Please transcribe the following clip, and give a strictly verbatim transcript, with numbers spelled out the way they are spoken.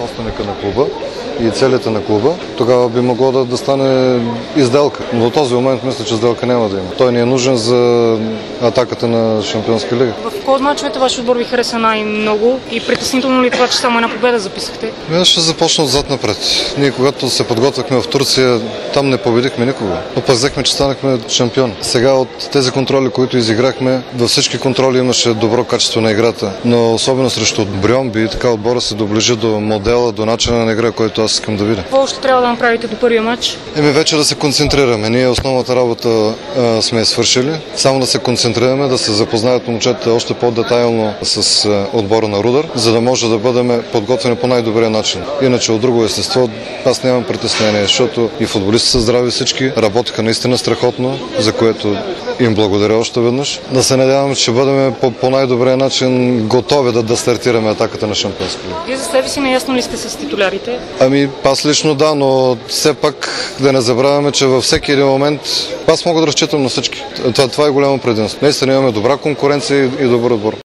собственика на клуба и целите на клуба, тогава би могло да, да стане и сделка. Но до този момент мисля, че сделка няма да има. Той ни е нужен за атаката на Шампионска лига. В кой от мачовете вашия отбор ви хареса най-много и притеснително ли това, че само една победа записахте? Аз ще започна отзад напред. Ние когато се подготвяхме в Турция, там не победихме никого. Но пък взехме, че станахме шампион. Сега от тези контроли, които изиграхме, във всички контроли имаше добро качество на играта. Но особено срещу Брьомби, така отбора се доближи до модела, до начина на игра, който аз искам да видя. Какво още трябва да направите до първия матч? Еми вече да се концентрираме. Ние основната работа а, сме свършили. Само да се концентрираме, да се запознаят момчета още по-детайлно с а, отбора на Рудар, за да може да бъдем подготвени по най-добрия начин. Иначе от друго естество аз нямам притеснение, защото и футболистите са здрави всички, работиха наистина страхотно, за което им благодаря още веднъж. Да се надявам, че бъдем по, по най-добрия начин готови да, да стартираме атаката на Шампионска лига. Вие за себе си наясно ли сте с титулярите? Ами аз лично да, но все пак да не забравяме, че във всеки един момент аз мога да разчитам на всички. Това, това е голямо предимство. Наистина имаме добра конкуренция и добър отбор.